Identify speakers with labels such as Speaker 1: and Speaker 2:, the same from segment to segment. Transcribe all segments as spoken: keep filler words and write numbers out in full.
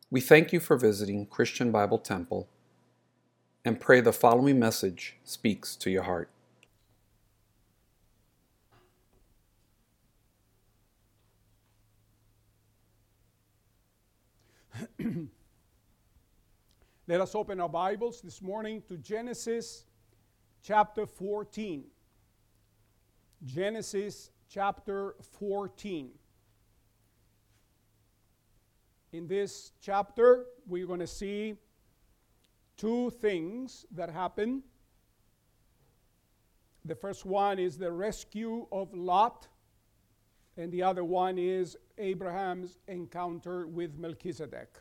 Speaker 1: We thank you for visiting Christian Bible Temple and pray the following message speaks to your heart.
Speaker 2: Let us open our Bibles this morning to Genesis chapter fourteen. Genesis chapter fourteen. In this chapter, we're going to see two things that happen. The first one is the rescue of Lot, and the other one is Abraham's encounter with Melchizedek.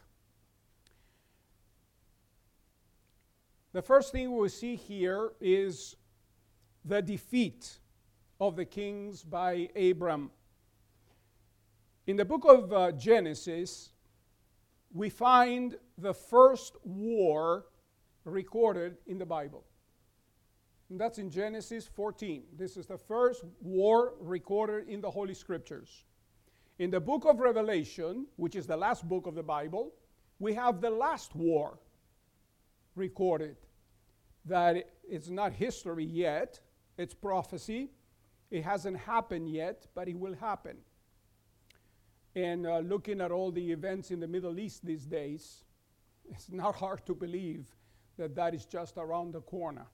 Speaker 2: The first thing we see here is the defeat of the kings by Abram. In the book of uh, Genesis, we find the first war recorded in the Bible. And that's in Genesis fourteen. This is the first war recorded in the Holy Scriptures. In the book of Revelation, which is the last book of the Bible, we have the last war recorded. That it's not history yet, it's prophecy. It hasn't happened yet, but it will happen. And uh, looking at all the events in the Middle East these days, it's not hard to believe that that is just around the corner.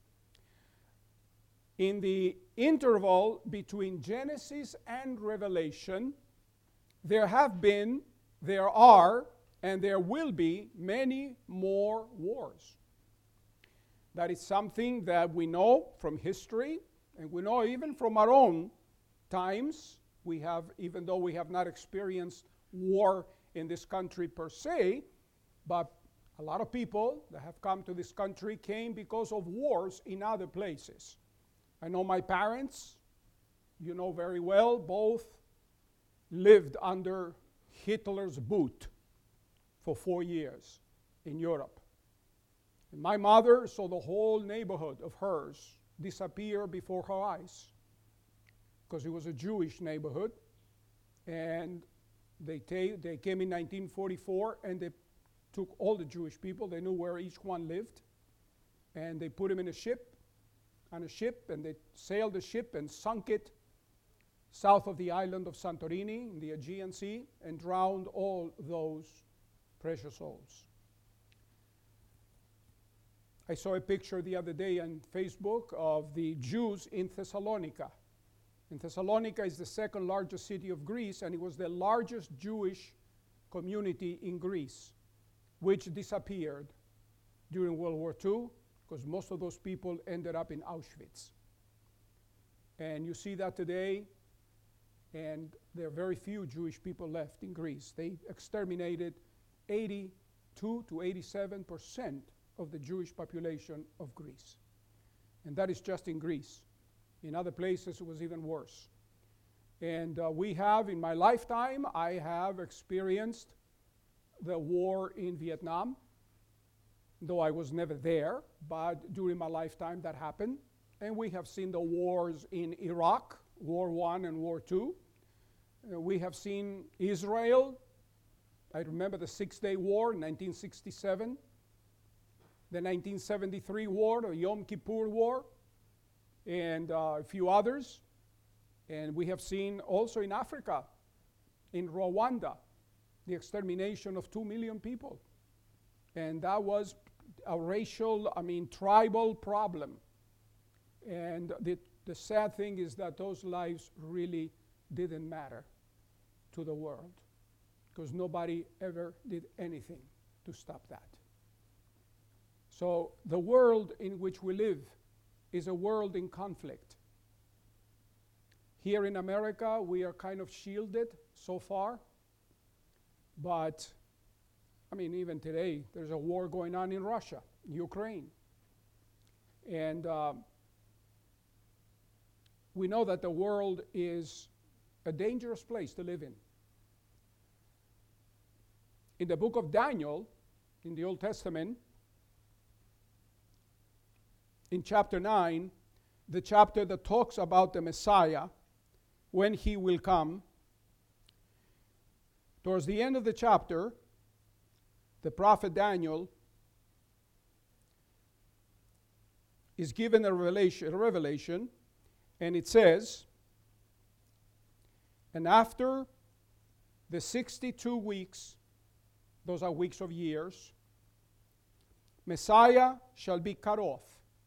Speaker 2: In the interval between Genesis and Revelation, there have been, there are, and there will be many more wars. That is something that we know from history, and we know even from our own times. We have, even though we have not experienced war in this country per se, but a lot of people that have come to this country came because of wars in other places. I know my parents, you know very well, both lived under Hitler's boot for four years in Europe. And my mother saw the whole neighborhood of hers disappear before her eyes because it was a Jewish neighborhood. And they, ta- they came in nineteen forty-four and they took all the Jewish people. They knew where each one lived. And they put them in a ship, on a ship, and they sailed the ship and sunk it south of the island of Santorini in the Aegean Sea and drowned all those precious souls. I saw a picture the other day on Facebook of the Jews in Thessalonica. And Thessalonica is the second largest city of Greece, and it was the largest Jewish community in Greece, which disappeared during World War Two, because most of those people ended up in Auschwitz. And you see that today, and there are very few Jewish people left in Greece. They exterminated eighty-two to eighty-seven percent of the Jewish population of Greece. And that is just in Greece. In other places, it was even worse. And uh, we have, in my lifetime, I have experienced the war in Vietnam, though I was never there, but during my lifetime that happened. And we have seen the wars in Iraq, War One and War Two. Uh, we have seen Israel. I remember the Six-Day War in nineteen sixty-seven. The nineteen seventy-three war, the Yom Kippur War, and uh, a few others. And we have seen also in Africa, in Rwanda, the extermination of two million people. And that was a racial, I mean, tribal problem. And the, the sad thing is that those lives really didn't matter to the world, because nobody ever did anything to stop that. So the world in which we live is a world in conflict. Here in America, we are kind of shielded so far. But, I mean, even today, there's a war going on in Russia, Ukraine. And um, we know that the world is a dangerous place to live in. In the book of Daniel, in the Old Testament, in chapter nine, the chapter that talks about the Messiah, when he will come, towards the end of the chapter, the prophet Daniel is given a revelation, a revelation, and it says, and after the sixty-two weeks, those are weeks of years, Messiah shall be cut off,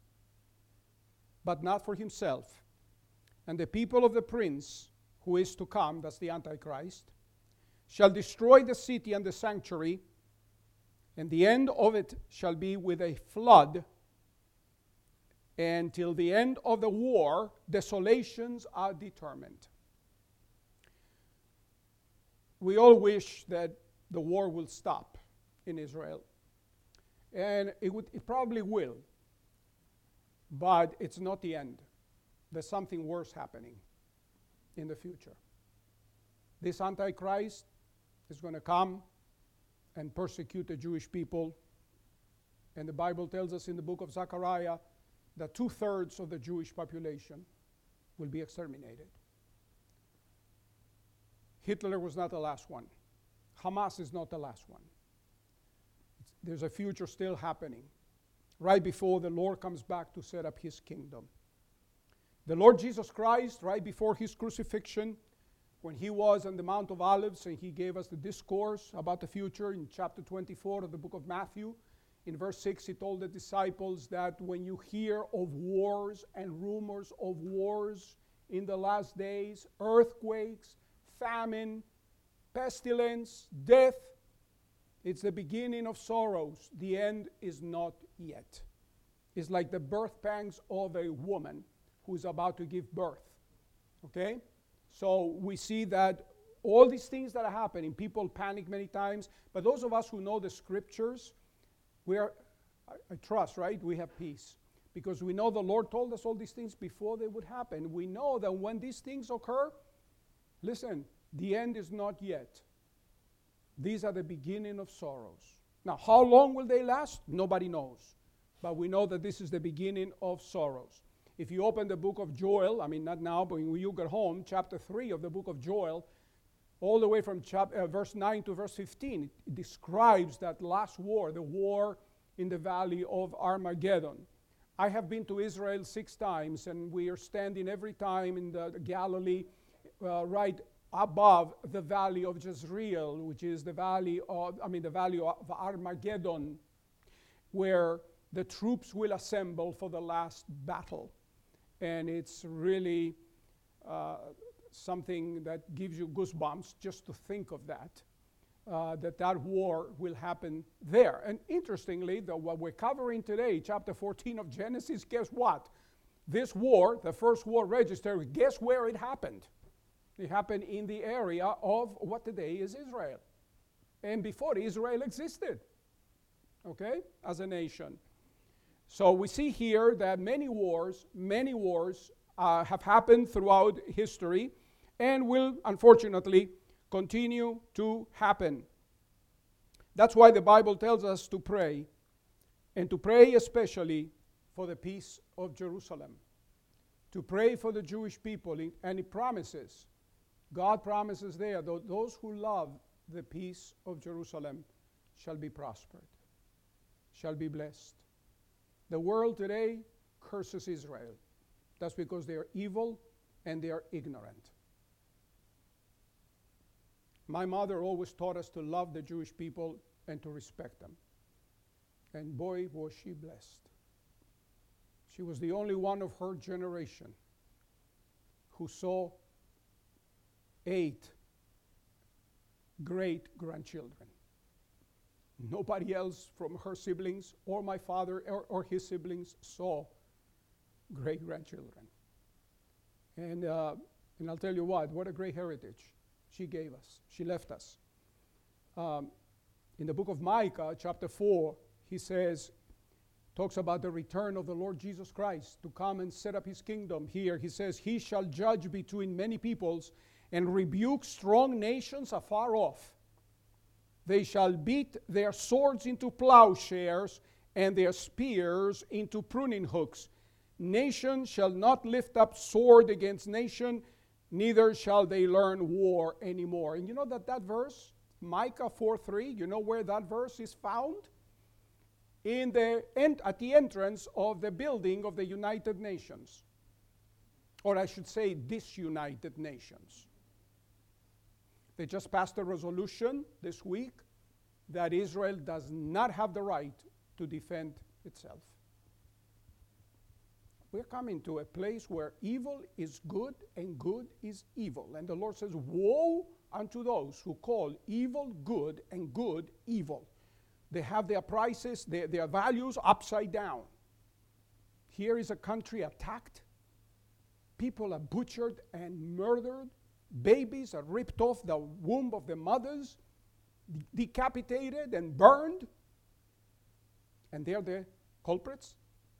Speaker 2: but not for himself. And the people of the prince who is to come, that's the Antichrist, shall destroy the city and the sanctuary, and the end of it shall be with a flood. And till the end of the war, desolations are determined. We all wish that the war will stop in Israel. And it, would, it probably will. But it's not the end. There's something worse happening in the future. This Antichrist is going to come and persecute the Jewish people. And the Bible tells us in the book of Zechariah that two-thirds of the Jewish population will be exterminated. Hitler was not the last one. Hamas is not the last one. It's, there's a future still happening, right before the Lord comes back to set up his kingdom. The Lord Jesus Christ, right before his crucifixion, when he was on the Mount of Olives and he gave us the discourse about the future in chapter twenty-four of the book of Matthew, in verse six, he told the disciples that when you hear of wars and rumors of wars in the last days, earthquakes, famine, pestilence, death, it's the beginning of sorrows. The end is not yet. It's like the birth pangs of a woman who is about to give birth. Okay? So we see that all these things that are happening, people panic many times, but those of us who know the scriptures, we are, I, I trust, right? We have peace. Because we know the Lord told us all these things before they would happen. We know that when these things occur, listen, the end is not yet. These are the beginning of sorrows. Now, how long will they last? Nobody knows. But we know that this is the beginning of sorrows. If you open the book of Joel, I mean, not now, but when you get home, chapter three of the book of Joel, all the way from chap- uh, verse nine to verse fifteen, it describes that last war, the war in the valley of Armageddon. I have been to Israel six times, and we are standing every time in the, the Galilee, uh, right above the valley of Jezreel, which is the valley of, I mean, the valley of Armageddon, where the troops will assemble for the last battle. And it's really uh, something that gives you goosebumps just to think of that, uh, that that war will happen there. And interestingly, the, what we're covering today, chapter fourteen of Genesis, guess what? This war, the first war registered, guess where it happened? It happened in the area of what today is Israel. And before Israel existed, okay, as a nation. So we see here that many wars, many wars uh, have happened throughout history and will, unfortunately, continue to happen. That's why the Bible tells us to pray, and to pray especially for the peace of Jerusalem, to pray for the Jewish people, and it promises, God promises there, that those who love the peace of Jerusalem shall be prospered, shall be blessed. The world today curses Israel. That's because they are evil and they are ignorant. My mother always taught us to love the Jewish people and to respect them. And boy, was she blessed. She was the only one of her generation who saw eight great grandchildren. Nobody else from her siblings or my father or, or his siblings saw great grandchildren. And, uh, and I'll tell you what, what a great heritage she gave us. She left us. Um, in the book of Micah, chapter four, he says, talks about the return of the Lord Jesus Christ to come and set up his kingdom. Here he says, he shall judge between many peoples and rebuke strong nations afar off. They shall beat their swords into plowshares and their spears into pruning hooks. Nation shall not lift up sword against nation, neither shall they learn war anymore. And you know that that verse Micah four three. You know where that verse is found? In the en- at the entrance of the building of the United Nations. Or I should say, disunited nations. They just passed a resolution this week that Israel does not have the right to defend itself. We're coming to a place where evil is good and good is evil. And the Lord says, woe unto those who call evil good and good evil. They have their prices, their, their values upside down. Here is a country attacked. People are butchered and murdered. Babies are ripped off the womb of their mothers, de- decapitated and burned. And they're the culprits.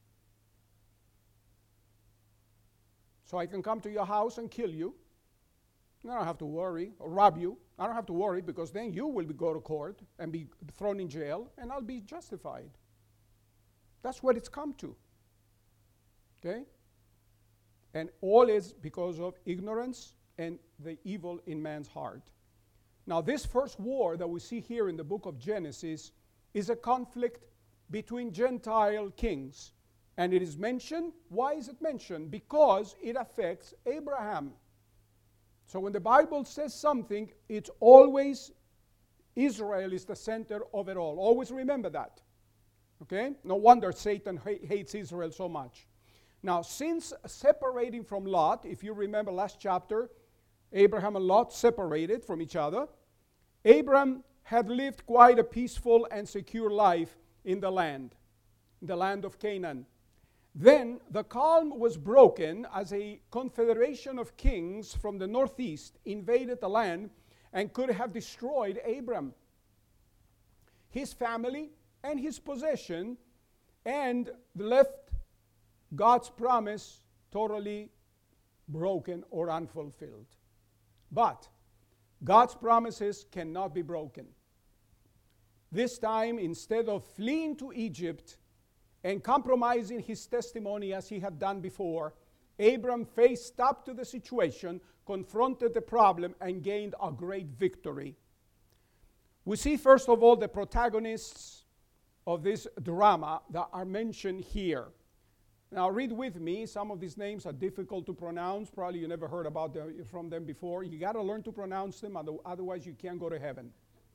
Speaker 2: So I can come to your house and kill you. I don't have to worry, or rob you. I don't have to worry, because then you will be, go to court and be thrown in jail, and I'll be justified. That's what it's come to. Okay? And all is because of ignorance and the evil in man's heart. Now, this first war that we see here in the book of Genesis is a conflict between Gentile kings. And it is mentioned. Why is it mentioned? Because it affects Abraham. So when the Bible says something, it's always Israel is the center of it all. Always remember that. Okay? No wonder Satan ha- hates Israel so much. Now, since separating from Lot, if you remember last chapter, Abraham and Lot separated from each other. Abraham had lived quite a peaceful and secure life in the land, the land of Canaan. Then the calm was broken as a confederation of kings from the northeast invaded the land and could have destroyed Abram, his family, and his possession, and left God's promise totally broken or unfulfilled. But God's promises cannot be broken. This time, instead of fleeing to Egypt and compromising his testimony as he had done before, Abram faced up to the situation, confronted the problem, and gained a great victory. We see, first of all, the protagonists of this drama that are mentioned here. Now, read with me. Some of these names are difficult to pronounce. Probably you never heard about them, from them before. You got to learn to pronounce them, otherwise you can't go to heaven.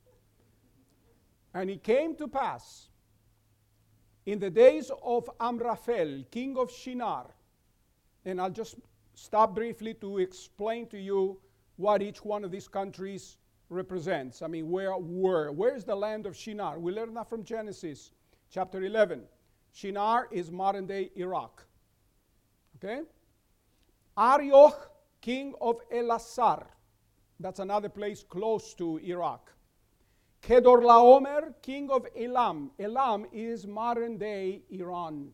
Speaker 2: And it came to pass in the days of Amraphel, king of Shinar, and I'll just stop briefly to explain to you what each one of these countries represents. I mean, where were? Where's the land of Shinar? We learned that from Genesis chapter eleven. Shinar is modern-day Iraq. Okay? Arioch, king of Elasar. That's another place close to Iraq. Kedorlaomer, king of Elam. Elam is modern-day Iran.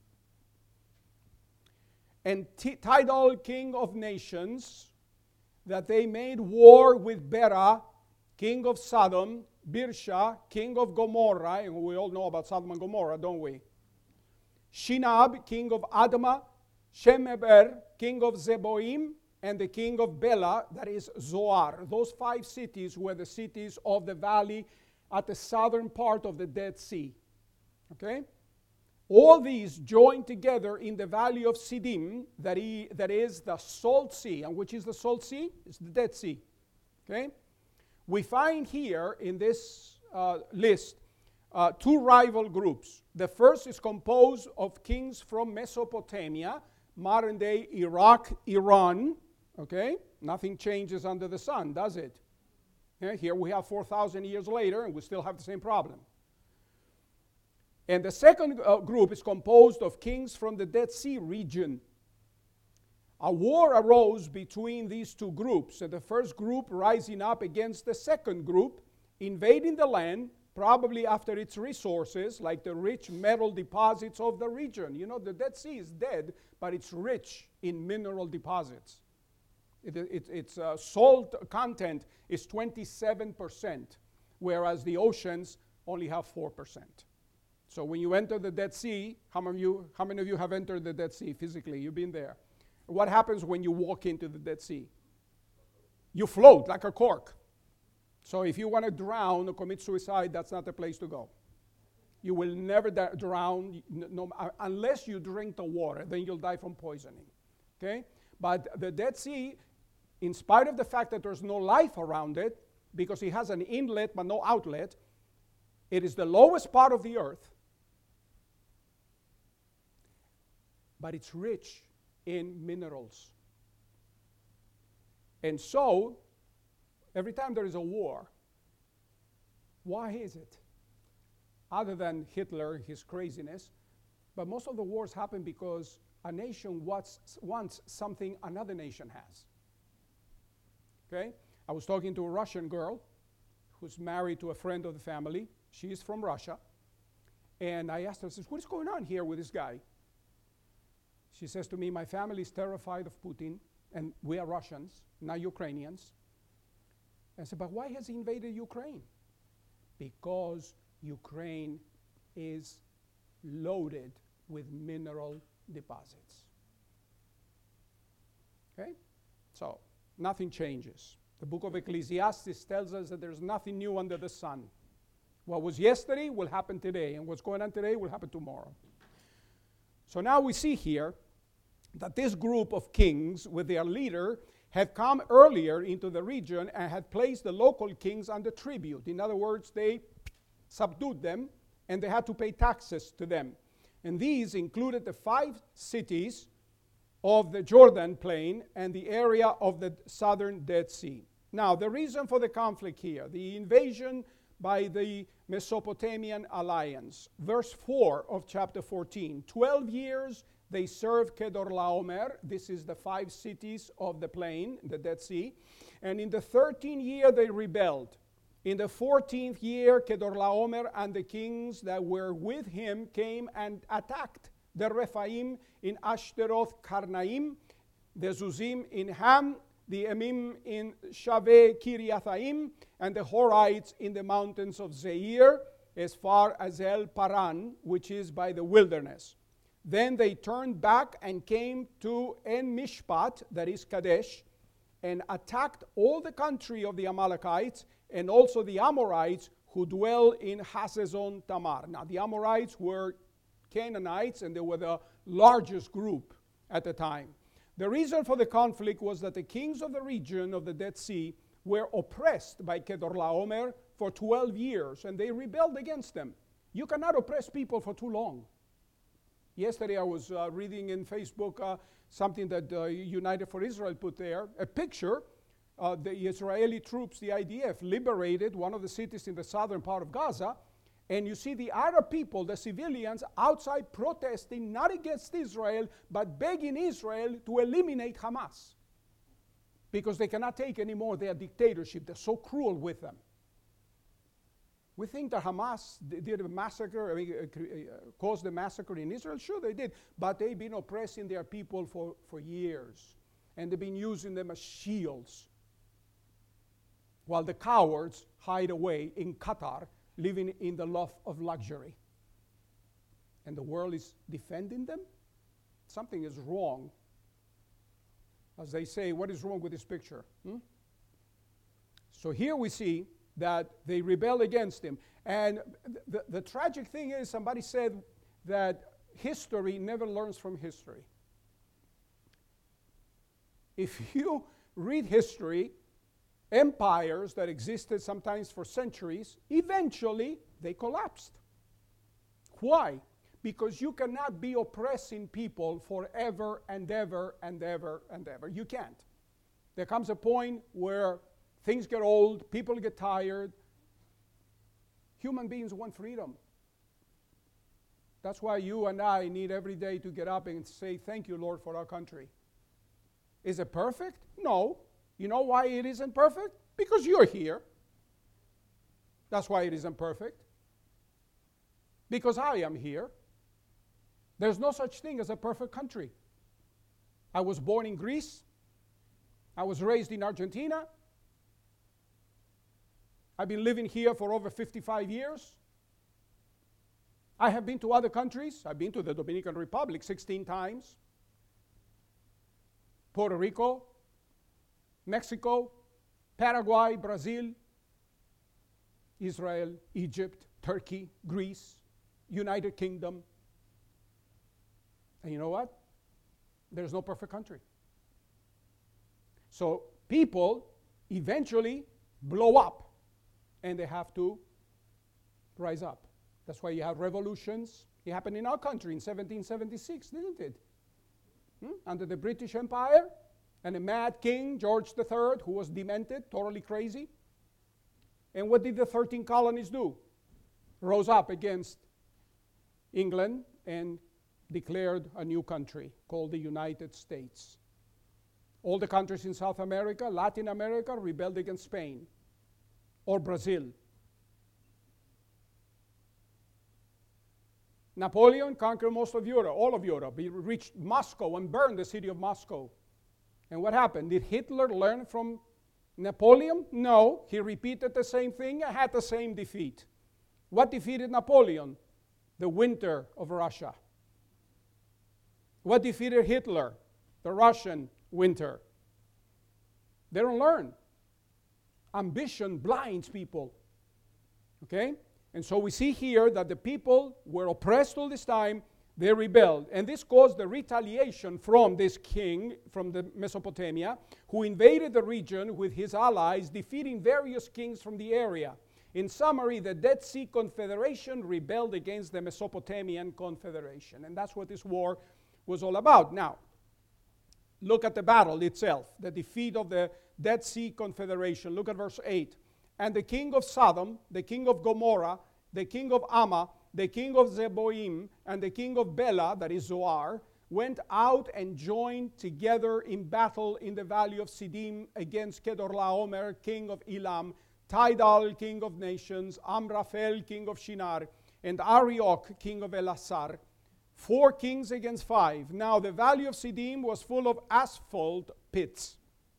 Speaker 2: And T- Tidal, king of nations, that they made war with Bera, king of Sodom, Birsha, king of Gomorrah, and we all know about Sodom and Gomorrah, don't we? Shinab, king of Admah, Shemeber, king of Zeboim, and the king of Bela, that is Zoar. Those five cities were the cities of the valley at the southern part of the Dead Sea. Okay? All these joined together in the valley of Siddim, that, he, that is the Salt Sea. And which is the Salt Sea? It's the Dead Sea. Okay? We find here in this uh, list uh, two rival groups. The first is composed of kings from Mesopotamia, modern-day Iraq, Iran. Okay? Nothing changes under the sun, does it? Yeah, here we have four thousand years later, and we still have the same problem. And the second uh, group is composed of kings from the Dead Sea region. A war arose between these two groups, and the first group rising up against the second group, invading the land, probably after its resources, like the rich metal deposits of the region. You know, the Dead Sea is dead, but it's rich in mineral deposits. It, it, its uh, salt content is twenty-seven percent, whereas the oceans only have four percent. So when you enter the Dead Sea, how many of you, how many of you have entered the Dead Sea physically? You've been there. What happens when you walk into the Dead Sea? You float like a cork. So if you want to drown or commit suicide, that's not the place to go. You will never da- drown no, uh, unless you drink the water. Then you'll die from poisoning. Okay? But the Dead Sea, in spite of the fact that there's no life around it, because it has an inlet but no outlet, it is the lowest part of the earth. But it's rich in minerals. And so, every time there is a war, why is it? Other than Hitler, his craziness, but most of the wars happen because a nation wants, wants something another nation has. Okay? I was talking to a Russian girl who's married to a friend of the family. She is from Russia. And I asked her, I said, what is going on here with this guy? She says to me, my family is terrified of Putin, and we are Russians, not Ukrainians. I said, but why has he invaded Ukraine? Because Ukraine is loaded with mineral deposits. Okay? So, nothing changes. The book of Ecclesiastes tells us that there's nothing new under the sun. What was yesterday will happen today, and what's going on today will happen tomorrow. So now we see here that this group of kings with their leader had come earlier into the region and had placed the local kings under tribute. In other words, they subdued them and they had to pay taxes to them. And these included the five cities of the Jordan plain and the area of the southern Dead Sea. Now, the reason for the conflict here, the invasion by the Mesopotamian alliance. Verse four of chapter fourteen. Twelve years they served Kedorlaomer. This is the five cities of the plain, the Dead Sea. And in the thirteenth year they rebelled. In the fourteenth year, Kedorlaomer and the kings that were with him came and attacked the Rephaim in Ashtaroth Karnaim, the Zuzim in Ham, the Emim in Shaveh Kiriathaim, and the Horites in the mountains of Zeir, as far as El Paran, which is by the wilderness. Then they turned back and came to En Mishpat, that is Kadesh, and attacked all the country of the Amalekites and also the Amorites who dwell in Hazezon Tamar. Now, the Amorites were Canaanites, and they were the largest group at the time. The reason for the conflict was that the kings of the region of the Dead Sea were oppressed by Kedorlaomer for twelve years, and they rebelled against them. You cannot oppress people for too long. Yesterday I was uh, reading in Facebook uh, something that uh, United for Israel put there, a picture. Uh, the Israeli troops, the I D F, liberated one of the cities in the southern part of Gaza, and you see the Arab people, the civilians, outside protesting, not against Israel, but begging Israel to eliminate Hamas. Because they cannot take anymore their dictatorship. They're so cruel with them. We think that Hamas did a massacre, I mean, uh, caused a massacre in Israel. Sure, they did. But they've been oppressing their people for, for years. And they've been using them as shields. While the cowards hide away in Qatar, living in the love of luxury. And the world is defending them? Something is wrong. As they say, what is wrong with this picture? Hmm? So here we see that they rebel against him. And th- the, the tragic thing is, somebody said that history never learns from history. If you read history, empires that existed sometimes for centuries, eventually they collapsed. Why? Because you cannot be oppressing people forever and ever and ever and ever. You can't. There comes a point where things get old, people get tired. Human beings want freedom. That's why you and I need every day to get up and say, thank you, Lord, for our country. Is it perfect? No. You know why it isn't perfect? Because you're here. That's why it isn't perfect. Because I am here. There's no such thing as a perfect country. I was born in Greece. I was raised in Argentina. I've been living here for over fifty-five years. I have been to other countries. I've been to the Dominican Republic sixteen times. Puerto Rico, Mexico, Paraguay, Brazil, Israel, Egypt, Turkey, Greece, United Kingdom. And you know what? There's no perfect country. So people eventually blow up, and they have to rise up. That's why you have revolutions. It happened in our country in seventeen seventy-six, didn't it? Hmm? Under the British Empire, and a mad king, George the Third, who was demented, totally crazy. And what did the thirteen colonies do? Rose up against England and declared a new country called the United States. All the countries in South America, Latin America, rebelled against Spain or Brazil. Napoleon conquered most of Europe, all of Europe. He reached Moscow and burned the city of Moscow. And what happened? Did Hitler learn from Napoleon? No. He repeated the same thing and had the same defeat. What defeated Napoleon? The winter of Russia. What defeated Hitler? The Russian winter. They don't learn. Ambition blinds people. Okay? And so we see here that the people were oppressed all this time. They rebelled. And this caused the retaliation from this king from the Mesopotamia, who invaded the region with his allies, defeating various kings from the area. In summary, the Dead Sea Confederation rebelled against the Mesopotamian Confederation. And that's what this war was all about. Now, look at the battle itself, the defeat of the Dead Sea Confederation. Look at verse eight. And the king of Sodom, the king of Gomorrah, the king of Ammah, the king of Zeboim, and the king of Bela, that is Zoar, went out and joined together in battle in the valley of Siddim against Kedorlaomer, king of Elam, Tidal, king of nations, Amraphel, king of Shinar, and Arioch, king of Elasar. Four kings against five. Now the valley of Siddim was full of asphalt pits.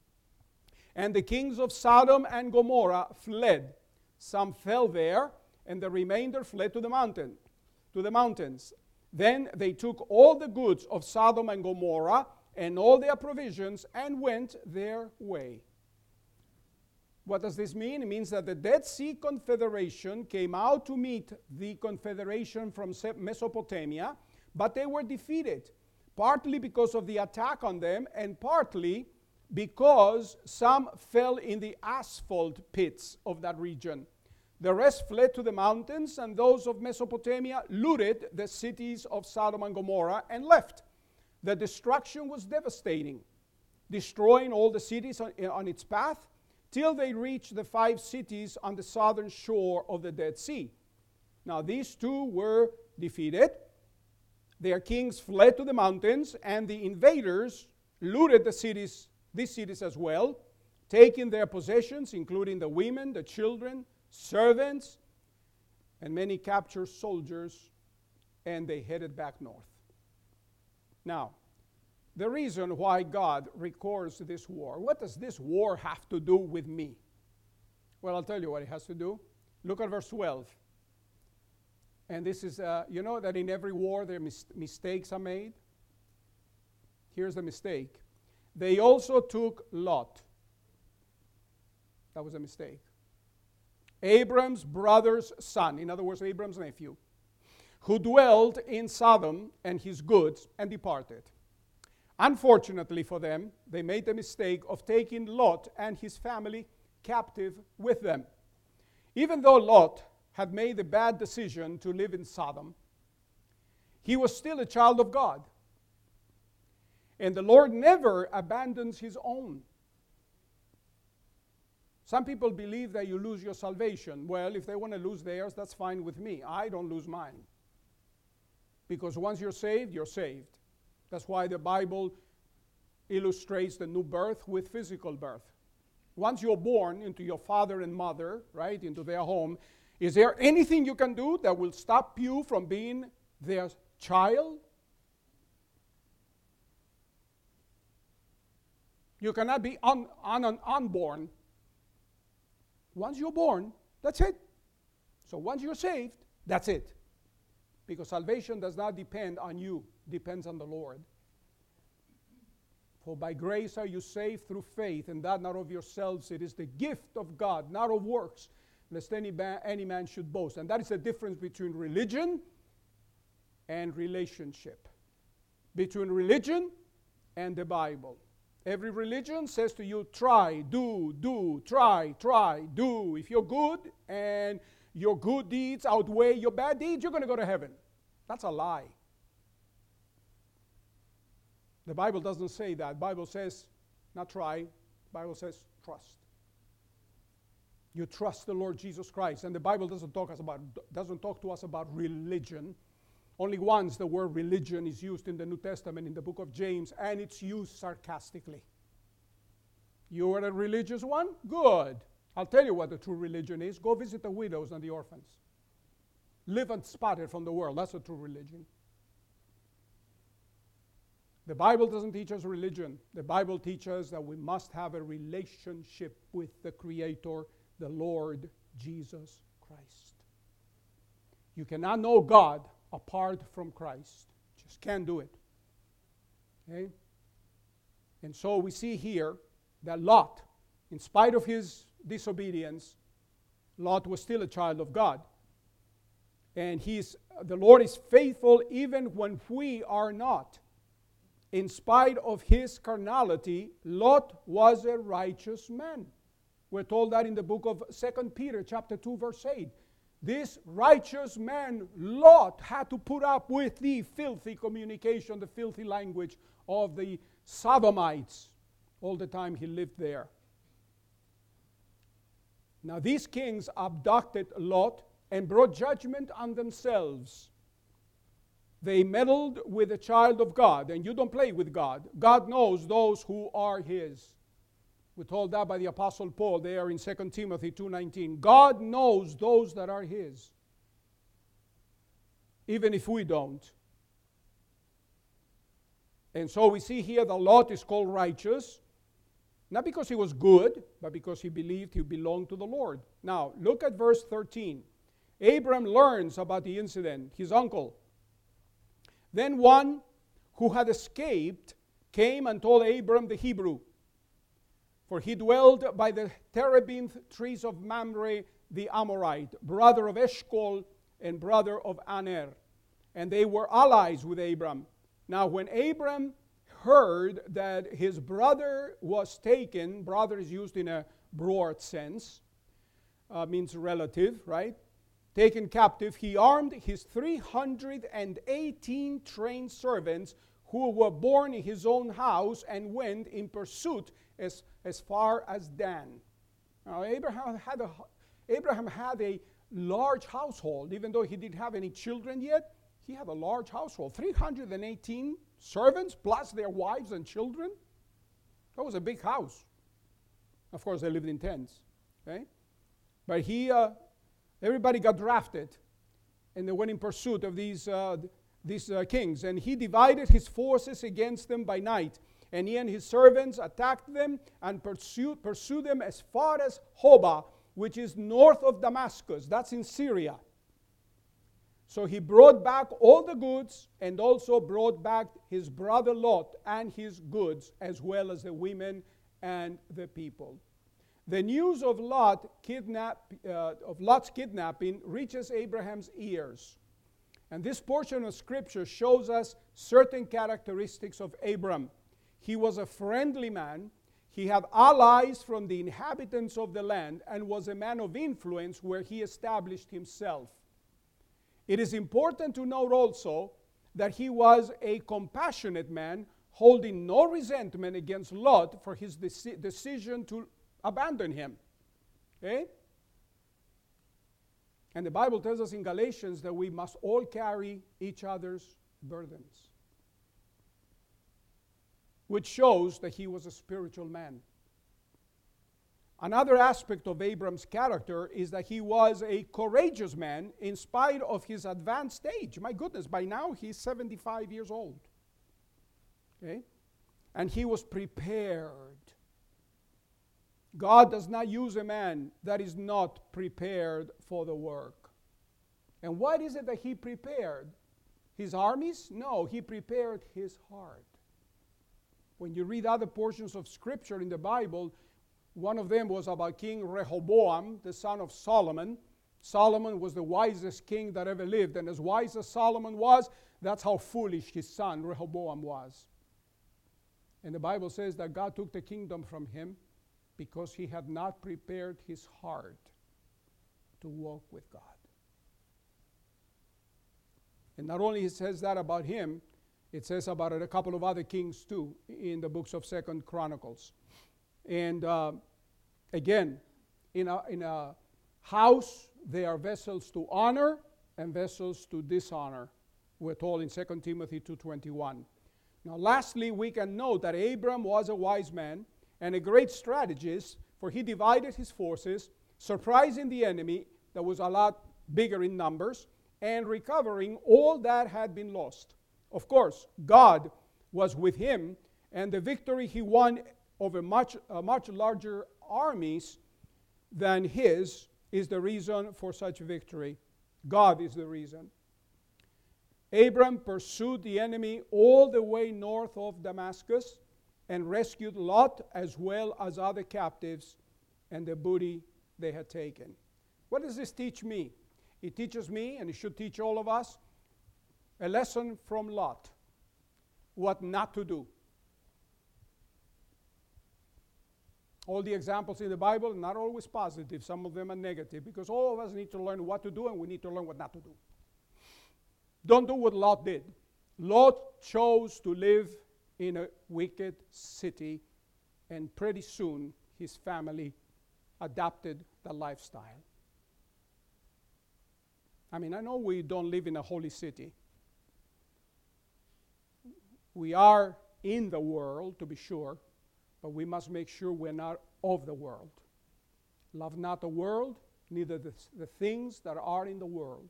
Speaker 2: And the kings of Sodom and Gomorrah fled. Some fell there, and the remainder fled to the mountain, to the mountains. Then they took all the goods of Sodom and Gomorrah and all their provisions and went their way. What does this mean? It means that the Dead Sea Confederation came out to meet the confederation from Mesopotamia, but they were defeated, partly because of the attack on them and partly because some fell in the asphalt pits of that region. The rest fled to the mountains, and those of Mesopotamia looted the cities of Sodom and Gomorrah and left. The destruction was devastating, destroying all the cities on, on its path till they reached the five cities on the southern shore of the Dead Sea. Now these two were defeated. Their kings fled to the mountains, and the invaders looted the cities, these cities as well, taking their possessions, including the women, the children, servants, and many captured soldiers, and they headed back north. Now, the reason why God records this war, what does this war have to do with me? Well, I'll tell you what it has to do. Look at verse twelve. And this is, uh, you know that in every war there mis- mistakes are made? Here's the mistake. They also took Lot. That was a mistake. Abram's brother's son, in other words, Abram's nephew, who dwelled in Sodom and his goods and departed. Unfortunately for them, they made the mistake of taking Lot and his family captive with them. Even though Lot had made the bad decision to live in Sodom, he was still a child of God. And the Lord never abandons his own. Some people believe that you lose your salvation. Well, if they want to lose theirs, that's fine with me. I don't lose mine. Because once you're saved, you're saved. That's why the Bible illustrates the new birth with physical birth. Once you're born into your father and mother, right, into their home, is there anything you can do that will stop you from being their child? You cannot be un, un, un, unborn. Once you're born, that's it. So once you're saved, that's it. Because salvation does not depend on you, depends on the Lord. For by grace are you saved through faith, and that not of yourselves. It is the gift of God, not of works, lest any, ba- any man should boast. And that is the difference between religion and relationship. Between religion and the Bible. Every religion says to you, try, do, do, try, try, do. If you're good and your good deeds outweigh your bad deeds, you're going to go to heaven. That's a lie. The Bible doesn't say that. The Bible says, not try. The Bible says, trust. You trust the Lord Jesus Christ. And the Bible doesn't talk us about doesn't talk to us about religion. Only once the word religion is used in the New Testament, in the book of James, and it's used sarcastically. You are a religious one? Good. I'll tell you what the true religion is. Go visit the widows and the orphans. Live unspotted from the world. That's a true religion. The Bible doesn't teach us religion. The Bible teaches that we must have a relationship with the Creator, the Lord Jesus Christ. You cannot know God apart from Christ. Just can't do it. Okay? And so we see here that Lot, in spite of his disobedience, Lot was still a child of God. And he's, the Lord is faithful even when we are not. In spite of his carnality, Lot was a righteous man. We're told that in the book of Second Peter chapter two, verse eight. This righteous man, Lot, had to put up with the filthy communication, the filthy language of the Sodomites all the time he lived there. Now these kings abducted Lot and brought judgment on themselves. They meddled with the child of God, and you don't play with God. God knows those who are his. We're told that by the Apostle Paul there in Second Timothy two nineteen. God knows those that are his, even if we don't. And so we see here that Lot is called righteous, not because he was good, but because he believed he belonged to the Lord. Now, look at verse thirteen. Abram learns about the incident, his uncle. Then one who had escaped came and told Abram the Hebrew, for he dwelled by the terebinth trees of Mamre the Amorite, brother of Eshcol and brother of Aner. And they were allies with Abram. Now when Abram heard that his brother was taken, brother is used in a broad sense, uh, means relative, right? Taken captive, he armed his three hundred eighteen trained servants who were born in his own house and went in pursuit as, as far as Dan. Now, Abraham had, a, Abraham had a large household. Even though he didn't have any children yet, he had a large household. three hundred eighteen servants plus their wives and children. That was a big house. Of course, they lived in tents. Okay? But he... Uh, Everybody got drafted, and they went in pursuit of these, uh, these uh, kings. And he divided his forces against them by night. And he and his servants attacked them and pursued, pursued them as far as Hobah, which is north of Damascus. That's in Syria. So he brought back all the goods and also brought back his brother Lot and his goods, as well as the women and the people. The news of Lot kidnap, uh, of Lot's kidnapping reaches Abraham's ears. And this portion of Scripture shows us certain characteristics of Abram. He was a friendly man. He had allies from the inhabitants of the land and was a man of influence where he established himself. It is important to note also that he was a compassionate man, holding no resentment against Lot for his deci- decision to abandon him. Okay? And the Bible tells us in Galatians that we must all carry each other's burdens, which shows that he was a spiritual man. Another aspect of Abram's character is that he was a courageous man in spite of his advanced age. My goodness, by now he's seventy-five years old. Okay? And he was prepared. God does not use a man that is not prepared for the work. And what is it that he prepared? His armies? No, he prepared his heart. When you read other portions of Scripture in the Bible, One of them was about King Rehoboam, the son of Solomon. Solomon was the wisest king that ever lived, and as wise as Solomon was, that's how foolish his son Rehoboam was. And the Bible says that God took the kingdom from him because he had not prepared his heart to walk with God. And not only it says that about him, it says about a couple of other kings too in the books of Second Chronicles. And uh, again, in a, in a house, they are vessels to honor and vessels to dishonor. We're told in Second Timothy two twenty-one. Now, lastly, we can note that Abram was a wise man and a great strategist, for he divided his forces, surprising the enemy that was a lot bigger in numbers, and recovering all that had been lost. Of course, God was with him, and the victory he won over much, uh, much larger armies than his is the reason for such victory. God is the reason. Abram pursued the enemy all the way north of Damascus and rescued Lot as well as other captives and the booty they had taken. What does this teach me? It teaches me, and it should teach all of us, a lesson from Lot. What not to do. All the examples in the Bible are not always positive. Some of them are negative, because all of us need to learn what to do, and we need to learn what not to do. Don't do what Lot did. Lot chose to live in a wicked city, and pretty soon his family adopted the lifestyle. I mean, I know we don't live in a holy city. We are in the world, to be sure, but we must make sure we're not of the world. Love not the world, neither the, the things that are in the world.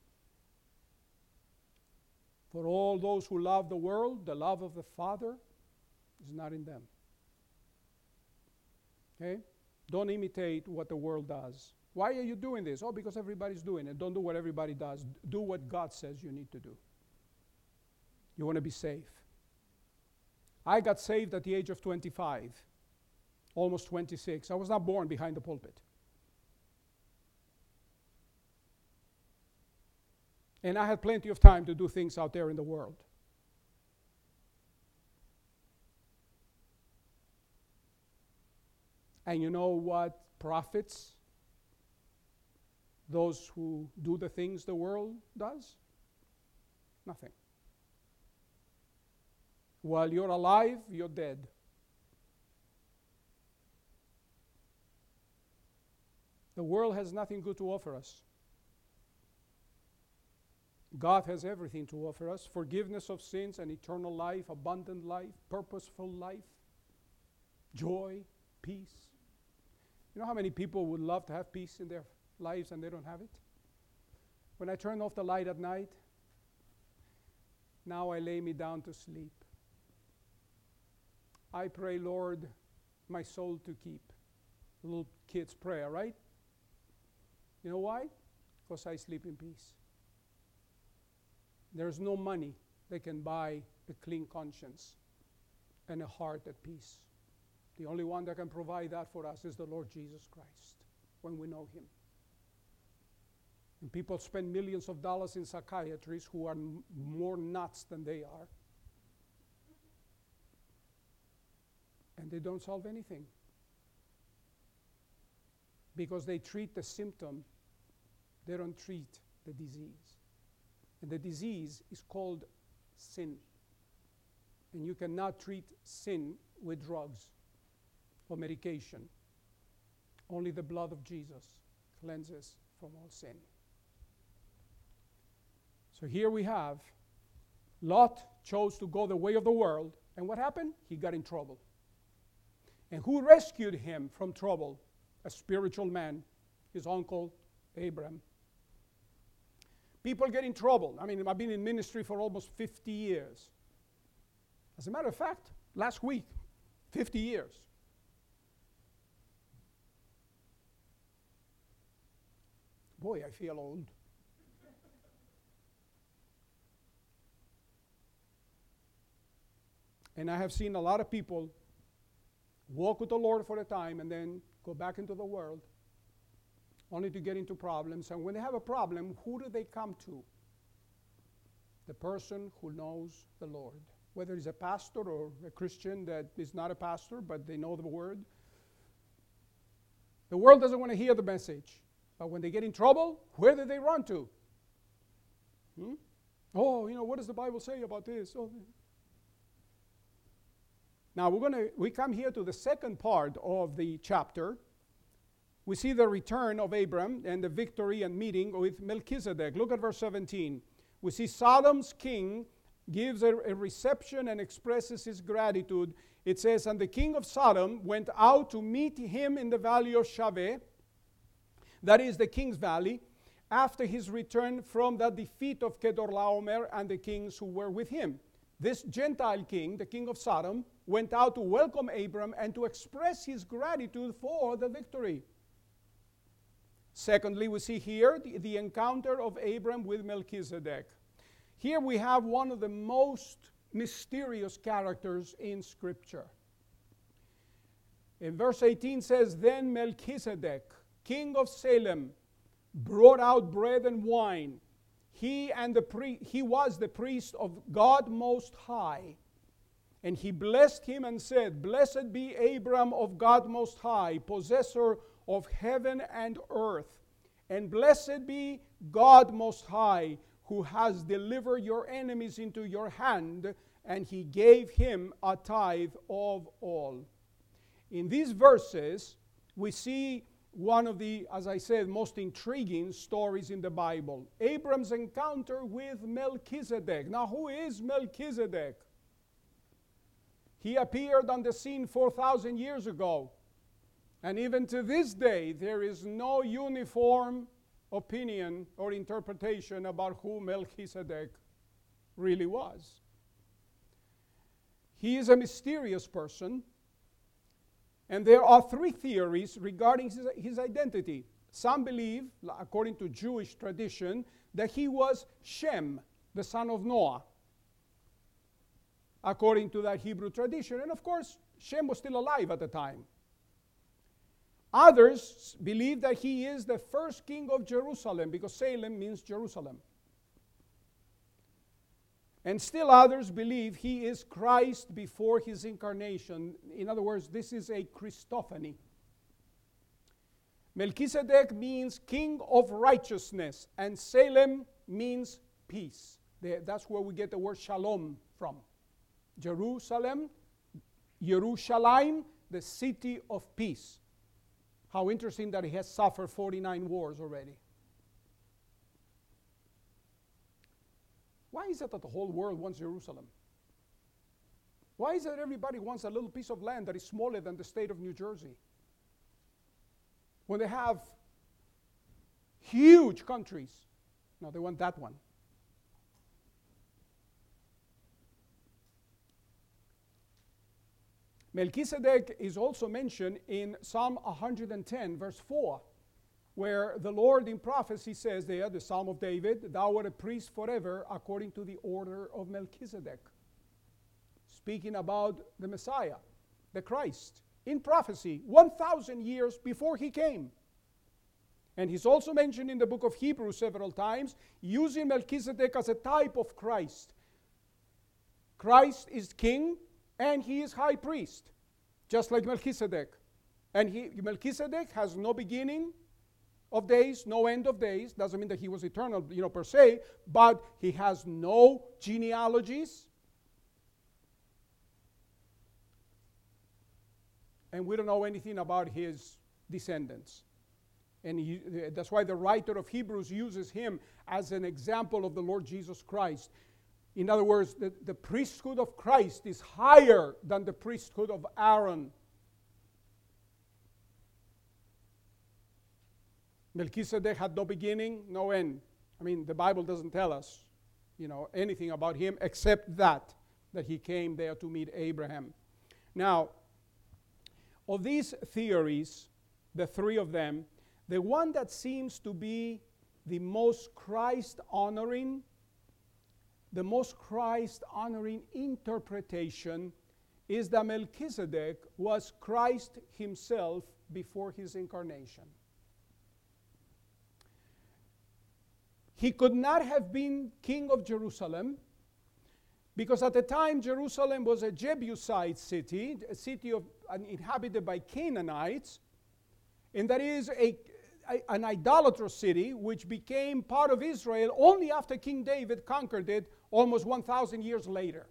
Speaker 2: For all those who love the world, the love of the Father is not in them. Okay? Don't imitate what the world does. Why are you doing this? Oh, because everybody's doing it. Don't do what everybody does. Do what God says you need to do. You want to be safe. I got saved at the age of twenty-five, almost twenty-six. I was not born behind the pulpit. And I had plenty of time to do things out there in the world. And you know what profits those who do the things the world does? Nothing. While you're alive, you're dead. The world has nothing good to offer us. God has everything to offer us: forgiveness of sins and eternal life, abundant life, purposeful life, joy, peace. You know how many people would love to have peace in their lives and they don't have it? When I turn off the light at night, now I lay me down to sleep. I pray, Lord, my soul to keep. Little kid's prayer, right? You know why? Because I sleep in peace. There's no money that can buy a clean conscience and a heart at peace. The only one that can provide that for us is the Lord Jesus Christ, when we know him. And people spend millions of dollars in psychiatrists who are m- more nuts than they are. And they don't solve anything. Because they treat the symptom, they don't treat the disease. And the disease is called sin. And you cannot treat sin with drugs or medication. Only the blood of Jesus cleanses from all sin. So here we have Lot chose to go the way of the world. And what happened? He got in trouble. And who rescued him from trouble? A spiritual man, his uncle Abram. People get in trouble. I mean, I've been in ministry for almost fifty years. As a matter of fact, last week, fifty years. Boy, I feel old. And I have seen a lot of people walk with the Lord for a time, and then go back into the world, only to get into problems. And when they have a problem, who do they come to? The person who knows the Lord. Whether he's a pastor or a Christian that is not a pastor, but they know the word. The world doesn't want to hear the message. But when they get in trouble, where do they run to? Hmm? Oh, you know, what does the Bible say about this? Oh. Now, we're going to, we come here to the second part of the chapter. We see the return of Abram and the victory and meeting with Melchizedek. Look at verse seventeen. We see Sodom's king gives a, a reception and expresses his gratitude. It says, and the king of Sodom went out to meet him in the valley of Shaveh, that is the king's valley, after his return from the defeat of Kedorlaomer and the kings who were with him. This Gentile king, the king of Sodom, went out to welcome Abram and to express his gratitude for the victory. Secondly, we see here the, the encounter of Abram with Melchizedek. Here we have one of the most mysterious characters in Scripture. In verse eighteen says, then Melchizedek, king of Salem, brought out bread and wine. He, and the pri- he was the priest of God Most High. And he blessed him and said, blessed be Abram of God Most High, possessor of heaven and earth. And blessed be God Most High, who has delivered your enemies into your hand. And he gave him a tithe of all. In these verses, we see one of the, as I said, most intriguing stories in the Bible. Abram's encounter with Melchizedek. Now, who is Melchizedek? He appeared on the scene four thousand years ago. And even to this day, there is no uniform opinion or interpretation about who Melchizedek really was. He is a mysterious person. And there are three theories regarding his, his identity. Some believe, according to Jewish tradition, that he was Shem, the son of Noah, according to that Hebrew tradition. And of course, Shem was still alive at the time. Others believe that he is the first king of Jerusalem, because Salem means Jerusalem. And still others believe he is Christ before his incarnation. In other words, this is a Christophany. Melchizedek means king of righteousness, and Salem means peace. That's where we get the word shalom from. Jerusalem, Yerushalayim, the city of peace. How interesting that he has suffered forty-nine wars already. Why is it that the whole world wants Jerusalem? Why is it everybody wants a little piece of land that is smaller than the state of New Jersey? When they have huge countries. No, they want that one. Melchizedek is also mentioned in Psalm one hundred ten, verse four, where the Lord in prophecy says there, the Psalm of David, thou art a priest forever according to the order of Melchizedek. Speaking about the Messiah, the Christ, in prophecy, one thousand years before he came. And he's also mentioned in the book of Hebrews several times, using Melchizedek as a type of Christ. Christ is king, and he is high priest, just like Melchizedek. And he, Melchizedek has no beginning of days, no end of days. Doesn't mean that he was eternal, you know, per se, but he has no genealogies. And we don't know anything about his descendants. And he, that's why the writer of Hebrews uses him as an example of the Lord Jesus Christ. In other words, the, the priesthood of Christ is higher than the priesthood of Aaron. Melchizedek had no beginning, no end. I mean, the Bible doesn't tell us, you know, anything about him except that, that he came there to meet Abraham. Now, of these theories, the three of them, the one that seems to be the most Christ-honoring, the most Christ-honoring interpretation is that Melchizedek was Christ himself before his incarnation. He could not have been king of Jerusalem because at the time Jerusalem was a Jebusite city, a city of, uh, inhabited by Canaanites, and that is a, a, an idolatrous city which became part of Israel only after King David conquered it almost one thousand years later.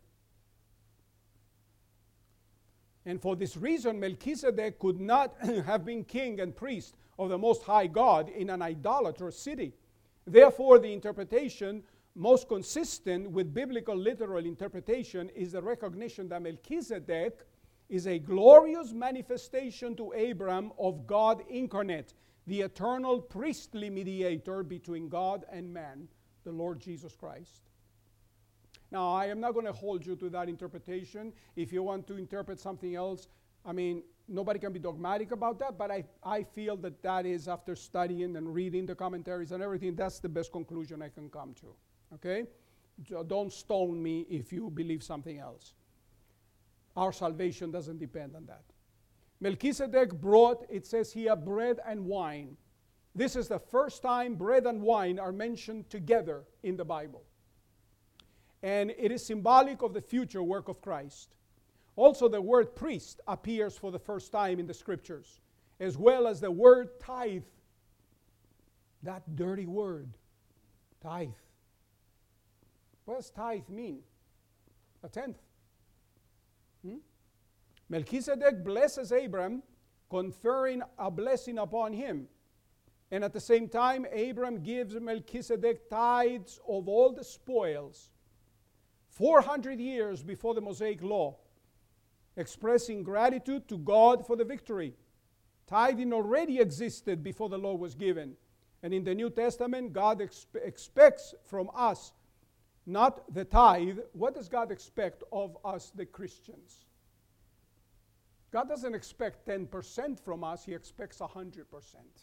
Speaker 2: And for this reason, Melchizedek could not have been king and priest of the Most High God in an idolatrous city. Therefore, the interpretation most consistent with biblical literal interpretation is the recognition that Melchizedek is a glorious manifestation to Abraham of God incarnate, the eternal priestly mediator between God and man, the Lord Jesus Christ. Now, I am not going to hold you to that interpretation. If you want to interpret something else, I mean, nobody can be dogmatic about that, but I, I feel that that is, after studying and reading the commentaries and everything, that's the best conclusion I can come to. Okay? So don't stone me if you believe something else. Our salvation doesn't depend on that. Melchizedek brought, it says here, bread and wine. This is the first time bread and wine are mentioned together in the Bible. And it is symbolic of the future work of Christ. Also, the word priest appears for the first time in the scriptures, as well as the word tithe. That dirty word, tithe. What does tithe mean? A tenth. Hmm? Melchizedek blesses Abram, conferring a blessing upon him. And at the same time, Abram gives Melchizedek tithes of all the spoils. four hundred years before the Mosaic law, expressing gratitude to God for the victory. Tithing already existed before the law was given. And in the New Testament, God expe- expects from us not the tithe. What does God expect of us, the Christians? God doesn't expect ten percent from us. He expects one hundred percent.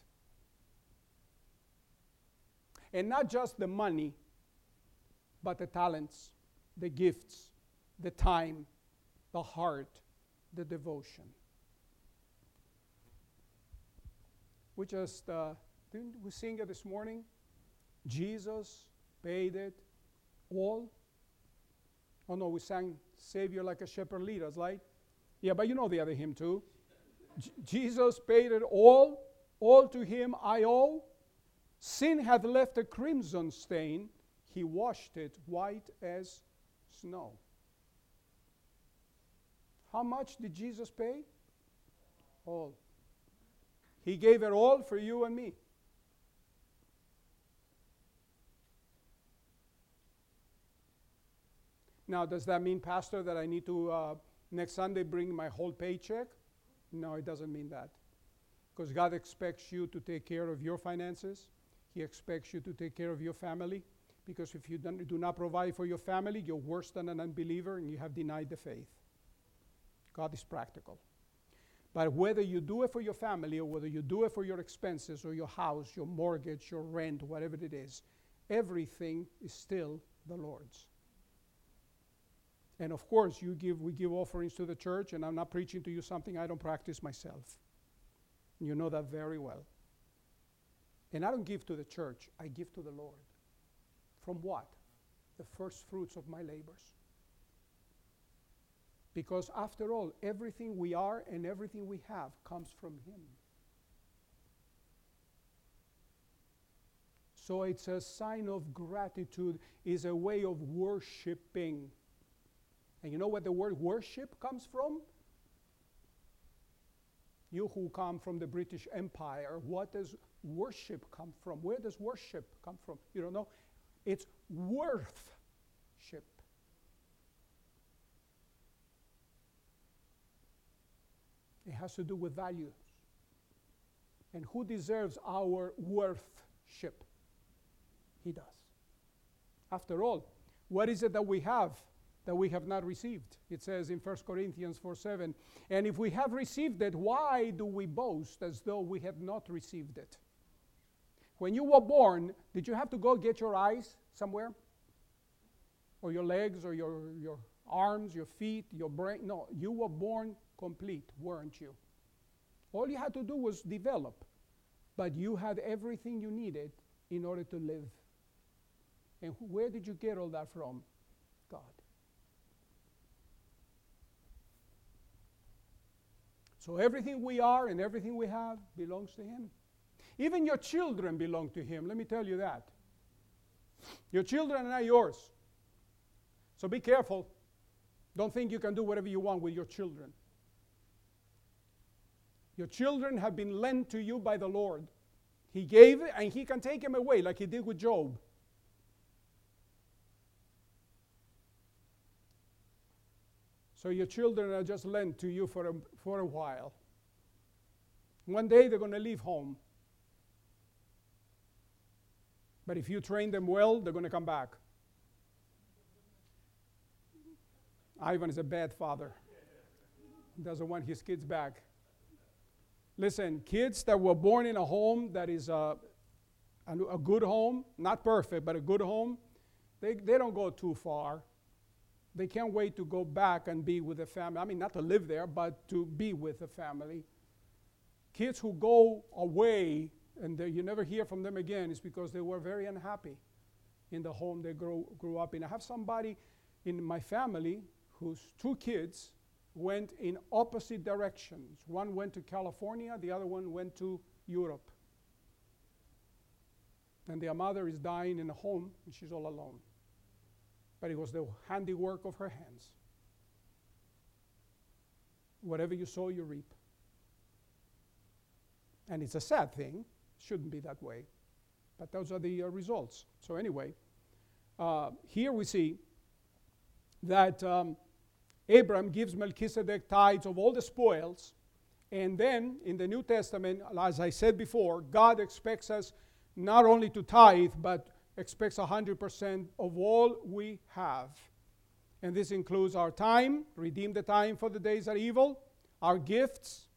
Speaker 2: And not just the money, but the talents, the gifts, the time, the heart, the devotion. We just, uh, didn't we sing it this morning? Jesus paid it all. Oh no, we sang Savior like a shepherd lead us, right? Yeah, but you know the other hymn too. J- Jesus paid it all, all to him I owe. Sin hath left a crimson stain, he washed it white as snow. How much did Jesus pay? All. He gave it all for you and me. Now, does that mean, Pastor, that I need to, uh, next Sunday, bring my whole paycheck? No, it doesn't mean that. Because God expects you to take care of your finances. He expects you to take care of your family. Because if you don't, do not provide for your family, you're worse than an unbeliever and you have denied the faith. God is practical. But whether you do it for your family or whether you do it for your expenses or your house, your mortgage, your rent, whatever it is, everything is still the Lord's. And of course, you give, we give offerings to the church, and I'm not preaching to you something I don't practice myself. You know that very well. And I don't give to the church, I give to the Lord. From what? The first fruits of my labors. Because after all, everything we are and everything we have comes from Him. So it's a sign of gratitude, is a way of worshiping. And you know where the word worship comes from? You who come from the British Empire, what does worship come from? Where does worship come from? You don't know? It's worthship. It has to do with values. And who deserves our worthship? He does. After all, what is it that we have that we have not received? It says in First Corinthians four seven, and if we have received it, why do we boast as though we had not received it? When you were born, did you have to go get your eyes somewhere? Or your legs or your, your arms, your feet, your brain. No, you were born complete, weren't you? All you had to do was develop, but you had everything you needed in order to live. And where did you get all that from? God. So everything we are and everything we have belongs to Him. Even your children belong to Him. Let me tell you that. Your children are not yours. So be careful. Don't think you can do whatever you want with your children. Your children have been lent to you by the Lord. He gave it, and He can take them away like He did with Job. So your children are just lent to you for a, for a while. One day they're going to leave home. But if you train them well, they're going to come back. Ivan is a bad father. He doesn't want his kids back. Listen, kids that were born in a home that is a, a, a good home, not perfect, but a good home, they, they don't go too far. They can't wait to go back and be with the family. I mean, not to live there, but to be with the family. Kids who go away and they, you never hear from them again is because they were very unhappy in the home they grew, grew up in. I have somebody in my family whose two kids went in opposite directions. One went to California, the other one went to Europe. And their mother is dying in a home, and she's all alone. But it was the handiwork of her hands. Whatever you sow, you reap. And it's a sad thing. Shouldn't be that way. But those are the uh, results. So anyway, uh, here we see that um, Abram gives Melchizedek tithes of all the spoils. And then in the New Testament, as I said before, God expects us not only to tithe, but expects one hundred percent of all we have. And this includes our time, redeem the time for the days are evil, our gifts,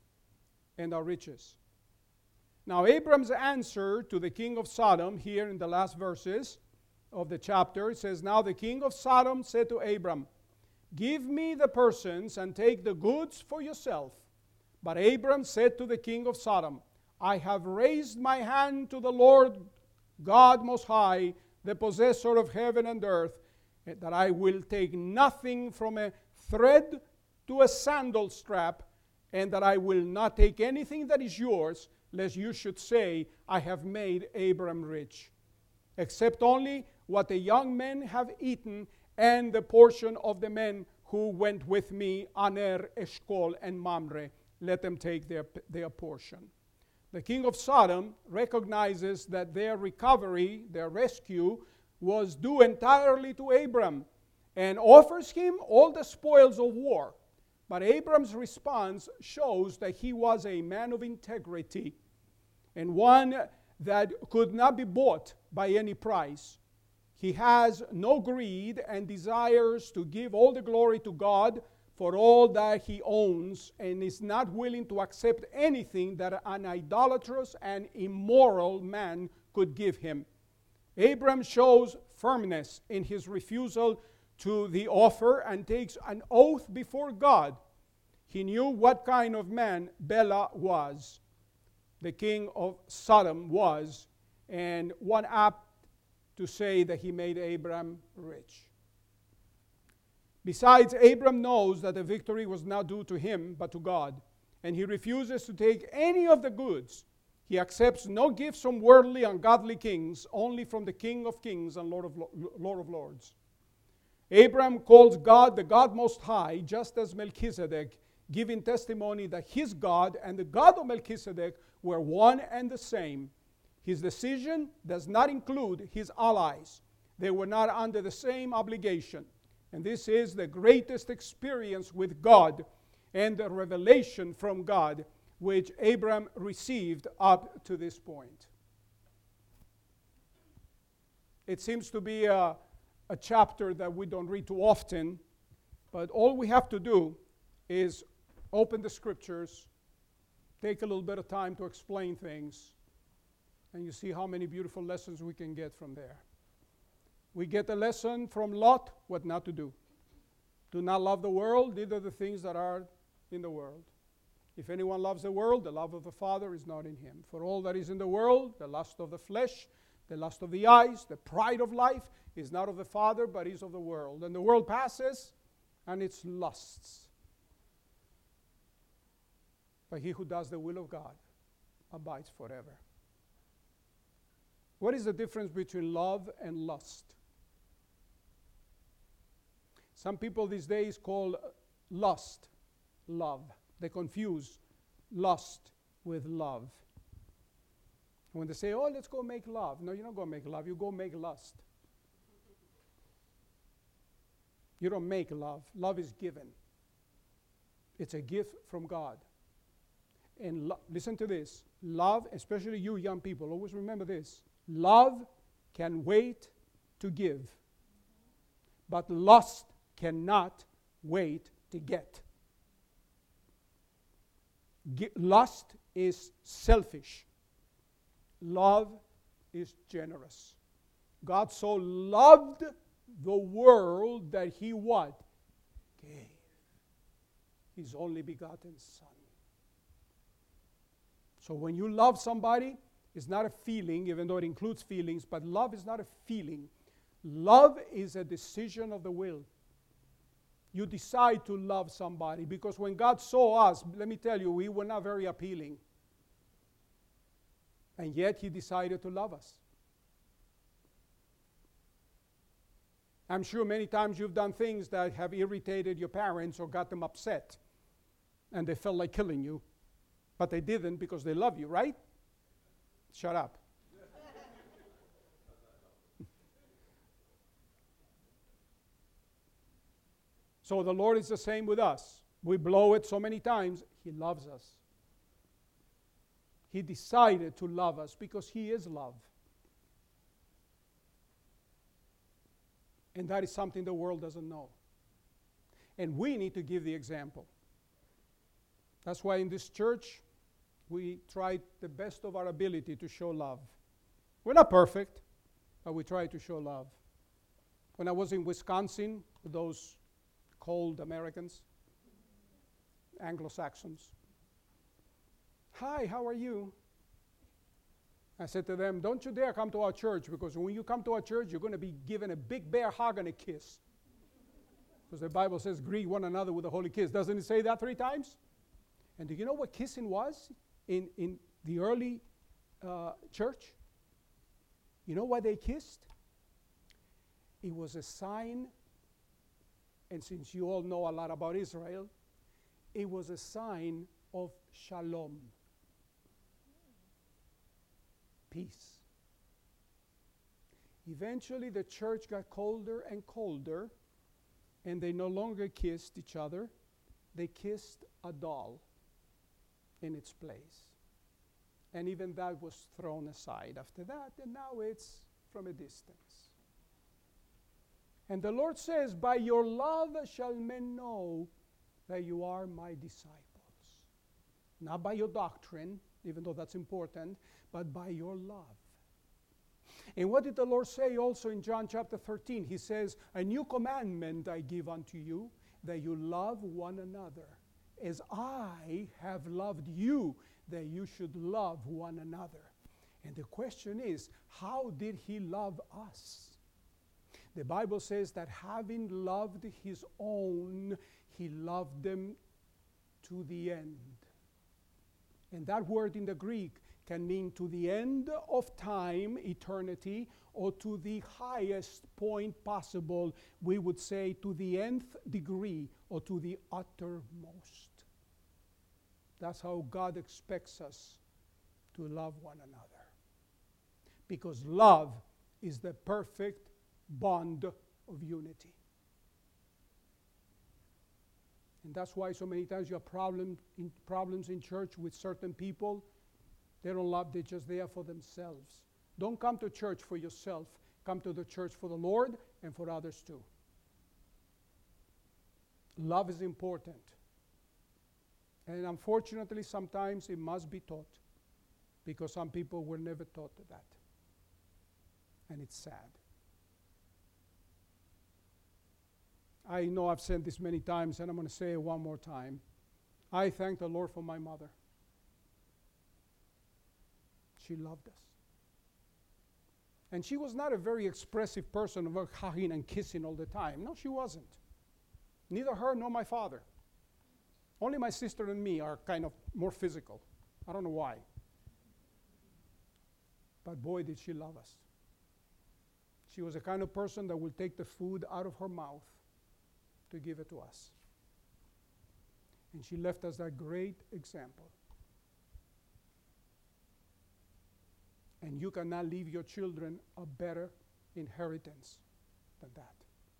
Speaker 2: and our riches. Now, Abram's answer to the king of Sodom, here in the last verses of the chapter, it says, Now the king of Sodom said to Abram, Give me the persons and take the goods for yourself. But Abram said to the king of Sodom, I have raised my hand to the Lord God Most High, the possessor of heaven and earth, that I will take nothing from a thread to a sandal strap, and that I will not take anything that is yours, lest you should say, I have made Abram rich, except only what the young men have eaten, and the portion of the men who went with me, Aner, Eshcol, and Mamre. Let them take their, their portion. The king of Sodom recognizes that their recovery, their rescue, was due entirely to Abram, and offers him all the spoils of war. But Abram's response shows that he was a man of integrity, and one that could not be bought by any price. He has no greed and desires to give all the glory to God for all that he owns, and is not willing to accept anything that an idolatrous and immoral man could give him. Abram shows firmness in his refusal to the offer and takes an oath before God. He knew what kind of man Bela was, the king of Sodom was, and one apt to say that he made Abram rich. Besides, Abram knows that the victory was not due to him, but to God, and he refuses to take any of the goods. He accepts no gifts from worldly, ungodly kings, only from the King of kings and Lord of, Lord of lords. Abram calls God the God Most High, just as Melchizedek, giving testimony that his God and the God of Melchizedek were one and the same. His decision does not include his allies. They were not under the same obligation. And this is the greatest experience with God and the revelation from God which Abram received up to this point. It seems to be a, a chapter that we don't read too often, but all we have to do is open the scriptures, take a little bit of time to explain things, and you see how many beautiful lessons we can get from there. We get a lesson from Lot, what not to do. Do not love the world, neither the things that are in the world. If anyone loves the world, the love of the Father is not in him. For all that is in the world, the lust of the flesh, the lust of the eyes, the pride of life, is not of the Father, but is of the world. And the world passes, and its lusts. But he who does the will of God abides forever. What is the difference between love and lust? Some people these days call lust love. They confuse lust with love. When they say, oh, let's go make love. No, you don't go make love. You go make lust. You don't make love. Love is given. It's a gift from God. And lo- listen to this. Love, especially you young people, always remember this. Love can wait to give. But lust cannot wait to get. Ge- lust is selfish. Love is generous. God so loved the world that he what? Gave his only begotten Son. So when you love somebody, it's not a feeling, even though it includes feelings, but love is not a feeling. Love is a decision of the will. You decide to love somebody, because when God saw us, let me tell you, we were not very appealing. And yet he decided to love us. I'm sure many times you've done things that have irritated your parents or got them upset, and they felt like killing you, but they didn't because they love you, right? Shut up. So the Lord is the same with us. We blow it so many times. He loves us. He decided to love us because he is love. And that is something the world doesn't know. And we need to give the example. That's why in this church, we try the best of our ability to show love. We're not perfect, but we try to show love. When I was in Wisconsin, those cold Americans, Anglo-Saxons, hi, how are you? I said to them, don't you dare come to our church, because when you come to our church, you're going to be given a big bear hug and a kiss. Because the Bible says, greet one another with a holy kiss. Doesn't it say that three times? And do you know what kissing was in, in the early uh, church? You know why they kissed? It was a sign, and since you all know a lot about Israel, it was a sign of shalom. Peace. Eventually, the church got colder and colder, and they no longer kissed each other. They kissed a doll in its place. And even that was thrown aside after that, and now it's from a distance. And the Lord says, by your love shall men know that you are my disciples. Not by your doctrine, even though that's important, but by your love. And what did the Lord say also in John chapter thirteen? He says, a new commandment I give unto you, that you love one another. As I have loved you, that you should love one another. And the question is, how did he love us? The Bible says that having loved his own, he loved them to the end. And that word in the Greek can mean to the end of time, eternity, or to the highest point possible. We would say to the nth degree, or to the uttermost. That's how God expects us to love one another. Because love is the perfect bond of unity. And that's why so many times you have problem in, problems in church with certain people. They don't love, they're just there for themselves. Don't come to church for yourself. Come to the church for the Lord and for others too. Love is important. And unfortunately, sometimes it must be taught, because some people were never taught that. And it's sad. I know I've said this many times, and I'm going to say it one more time. I thank the Lord for my mother. She loved us. And she was not a very expressive person of hugging and kissing all the time. No, she wasn't. Neither her nor my father. Only my sister and me are kind of more physical. I don't know why. But boy, did she love us. She was the kind of person that will take the food out of her mouth to give it to us. And she left us that great example. And you cannot leave your children a better inheritance than that.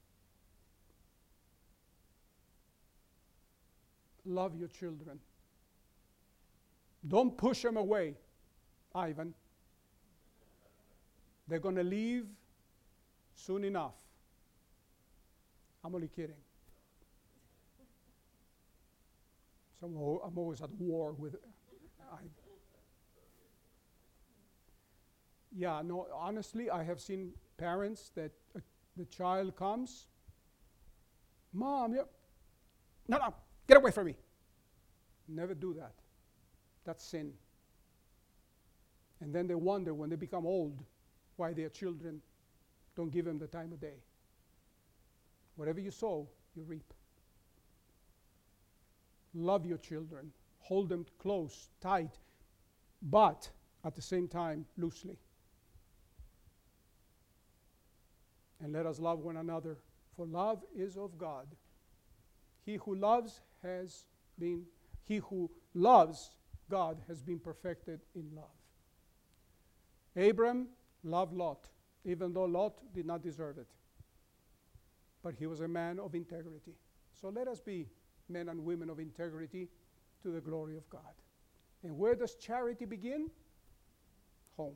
Speaker 2: Love your children. Don't push them away, Ivan. They're going to leave soon enough. I'm only kidding. So I'm always at war with Ivan. Yeah, no, honestly, I have seen parents that uh, the child comes, Mom, yeah, no, no, get away from me. Never do that. That's sin. And then they wonder when they become old why their children don't give them the time of day. Whatever you sow, you reap. Love your children. Hold them close, tight, but at the same time, loosely. And let us love one another, for love is of God. He who loves has been, he who loves God has been perfected in love. Abram loved Lot, even though Lot did not deserve it. But he was a man of integrity. So let us be men and women of integrity to the glory of God. And where does charity begin? Home.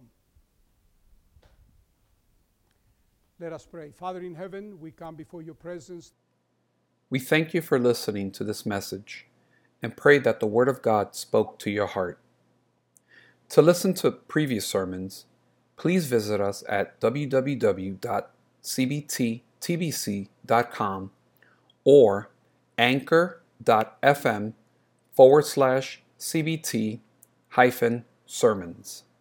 Speaker 2: Let us pray. Father in heaven, we come before your presence.
Speaker 1: We thank you for listening to this message and pray that the Word of God spoke to your heart. To listen to previous sermons, please visit us at w w w dot c b t t b c dot com or anchor.fm forward slash cbt hyphen sermons.